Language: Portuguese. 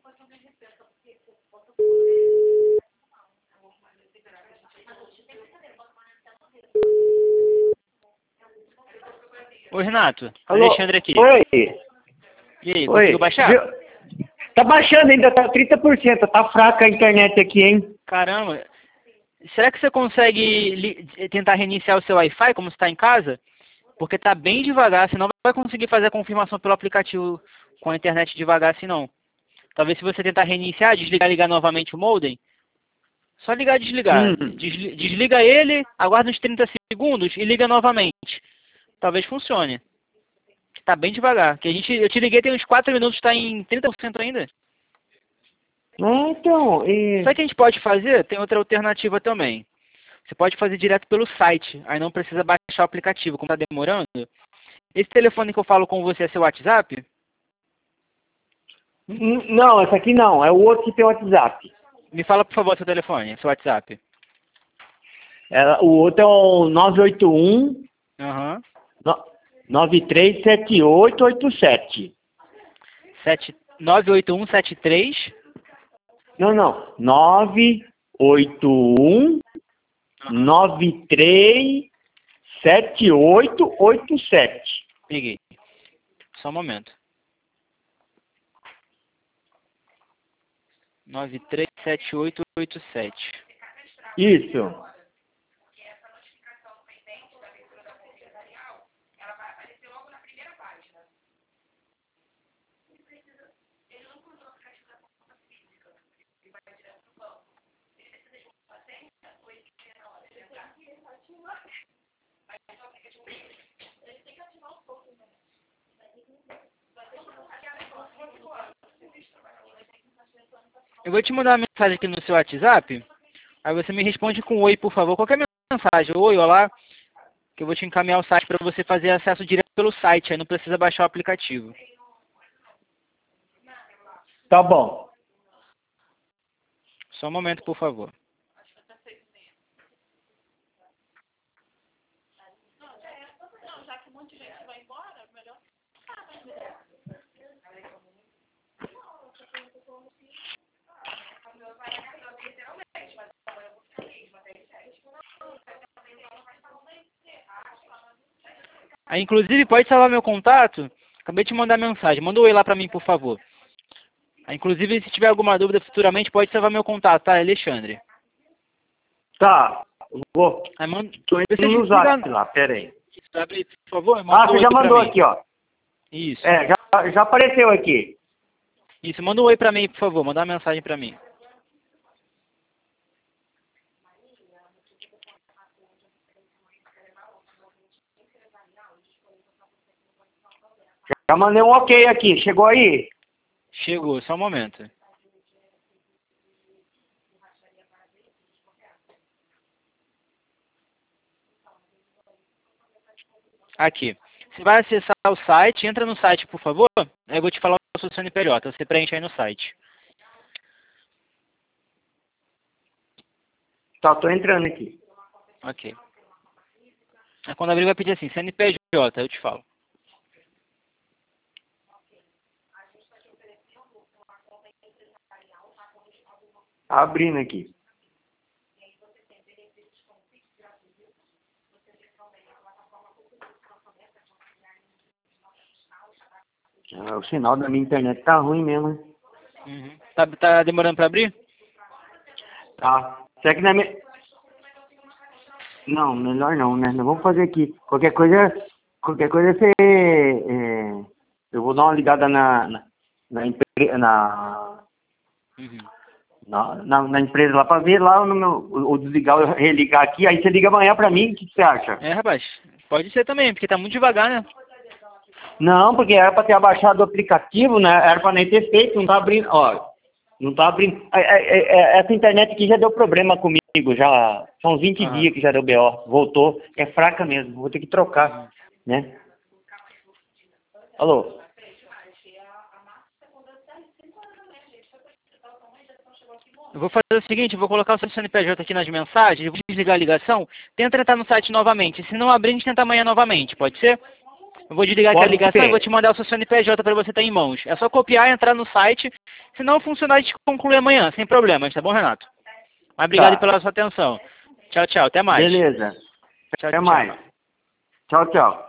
Oi, Renato. Alô? Alexandre aqui. Oi. E aí, Oi. conseguiu baixar? Tá baixando ainda, tá 30%. Tá fraca a internet aqui, hein? Caramba. Será que você consegue tentar reiniciar o seu Wi-Fi, como você está em casa? Porque tá bem devagar, você não vai conseguir fazer a confirmação pelo aplicativo com a internet devagar assim não. Talvez se você tentar reiniciar, desligar e ligar novamente o modem, só ligar e desligar. Desliga ele, aguarda uns 30 segundos e liga novamente. Talvez funcione. Tá bem devagar. Que eu te liguei tem uns 4 minutos, tá em 30% ainda. Então, Sabe o que a gente pode fazer? Tem outra alternativa também. Você pode fazer direto pelo site, aí não precisa baixar o aplicativo, como tá demorando. Esse telefone que eu falo com você é seu WhatsApp? Não, essa aqui não. É o outro que tem o WhatsApp. Me fala, por favor, seu telefone, seu WhatsApp. O outro é o 981 Aham. 937887. 98173. Não. 981 937887. Peguei. Só um momento. 937887. Isso. Eu vou te mandar uma mensagem aqui no seu WhatsApp. Aí você me responde com oi, por favor. Qualquer mensagem. Oi, olá. Que eu vou te encaminhar o site para você fazer acesso direto pelo site. Aí não precisa baixar o aplicativo. Tá bom. Só um momento, por favor. Aí, inclusive, pode salvar meu contato. Acabei de mandar mensagem. Manda um oi lá pra mim, por favor. Aí, inclusive, se tiver alguma dúvida futuramente, pode salvar meu contato, tá, Alexandre? Tá. Vou. Aí, Tô indo no zap lá, pera aí. Abre, por favor. Você já mandou aqui, ó. Isso. Já apareceu aqui. Isso, manda um oi pra mim, por favor. Manda uma mensagem pra mim. Já mandei um ok aqui. Chegou aí? Chegou, só um momento. Aqui. Você vai acessar o site, entra no site, por favor. Aí eu vou te falar o seu CNPJ. Você preenche aí no site. Tá, tô entrando aqui. Ok. Aí quando abrir vai pedir assim, CNPJ, eu te falo. Tá abrindo aqui. O sinal da minha internet tá ruim mesmo, hein? Uhum. Tá demorando pra abrir? Tá. Será que na minha... Não, melhor não, né? Nós vamos fazer aqui. Qualquer coisa você... eu vou dar uma ligada na empresa lá pra ver lá no meu, ou desligar ou religar aqui. Aí você liga amanhã pra mim, o que você acha? Rapaz, pode ser também, porque tá muito devagar, né? Não, porque era pra ter abaixado o aplicativo, né? Era pra nem ter feito, não tá abrindo, ó. Não tá abrindo. Essa internet aqui já deu problema comigo, já. São uns 20 dias que já deu BO. Voltou. É fraca mesmo, vou ter que trocar, né? Alô? Eu vou fazer o seguinte, eu vou colocar o seu CNPJ aqui nas mensagens, eu vou desligar a ligação, tenta entrar no site novamente. Se não abrir, a gente tenta amanhã novamente, pode ser? Eu vou desligar aqui a Pode ligação ser. e vou te mandar o seu CNPJ para você ter em mãos. É só copiar, entrar no site. Se não funcionar, a gente conclui amanhã, sem problemas, tá bom, Renato? Mas obrigado Tá. pela sua atenção. Tchau, tchau. Até mais. Beleza. Tchau, Até tchau. mais. Tchau, tchau.